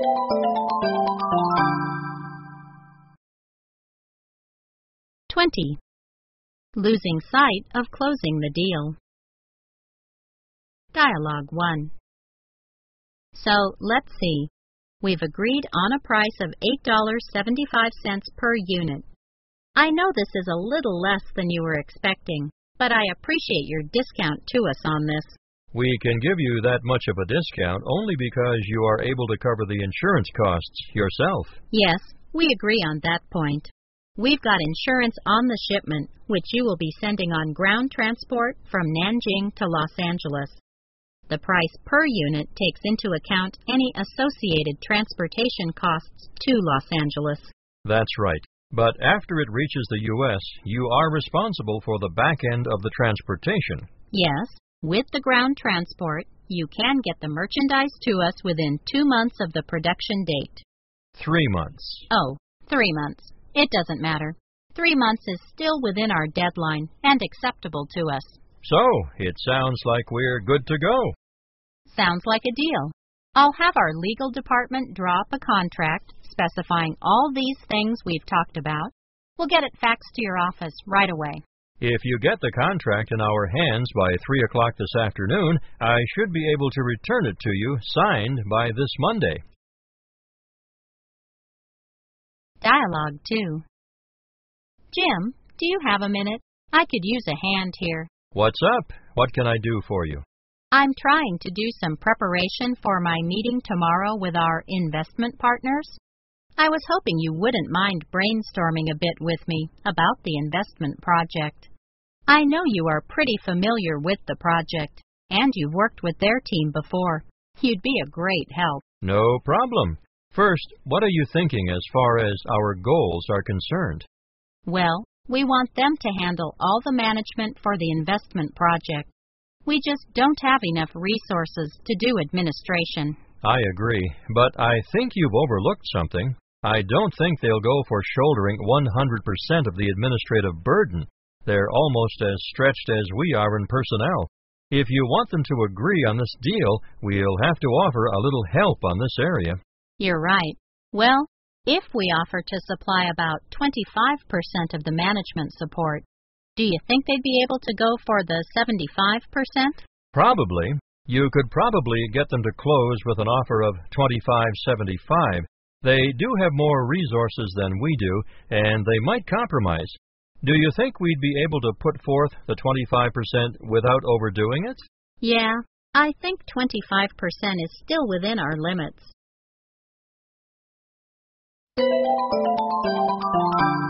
20. Losing sight of closing the deal. Dialogue 1. So, let's see. We've agreed on a price of $8.75 per unit. I know this is a little less than you were expecting, but I appreciate your discount to us on this. We can give you that much of a discount only because you are able to cover the insurance costs yourself. Yes, we agree on that point. We've got insurance on the shipment, which you will be sending on ground transport from Nanjing to Los Angeles. The price per unit takes into account any associated transportation costs to Los Angeles. That's right. But after it reaches the U.S., you are responsible for the back end of the transportation. Yes. With the ground transport, you can get the merchandise to us within 2 months of the production date. 3 months. Oh, 3 months. It doesn't matter. 3 months is still within our deadline and acceptable to us. So, it sounds like we're good to go. Sounds like a deal. I'll have our legal department draw up a contract specifying all these things we've talked about. We'll get it faxed to your office right away. If you get the contract in our hands by 3 o'clock this afternoon, I should be able to return it to you signed by this Monday. Dialogue 2. Jim, do you have a minute? I could use a hand here. What's up? What can I do for you? I'm trying to do some preparation for my meeting tomorrow with our investment partners. I was hoping you wouldn't mind brainstorming a bit with me about the investment project. I know you are pretty familiar with the project, and you've worked with their team before. You'd be a great help. No problem. First, what are you thinking as far as our goals are concerned? Well, we want them to handle all the management for the investment project. We just don't have enough resources to do administration. I agree, but I think you've overlooked something. I don't think they'll go for shouldering 100% of the administrative burden. They're almost as stretched as we are in personnel. If you want them to agree on this deal, we'll have to offer a little help on this area. You're right. Well, if we offer to supply about 25% of the management support, do you think they'd be able to go for the 75%? Probably. You could probably get them to close with an offer of 25-75. They do have more resources than we do, and they might compromise. Do you think we'd be able to put forth the 25% without overdoing it? Yeah, I think 25% is still within our limits.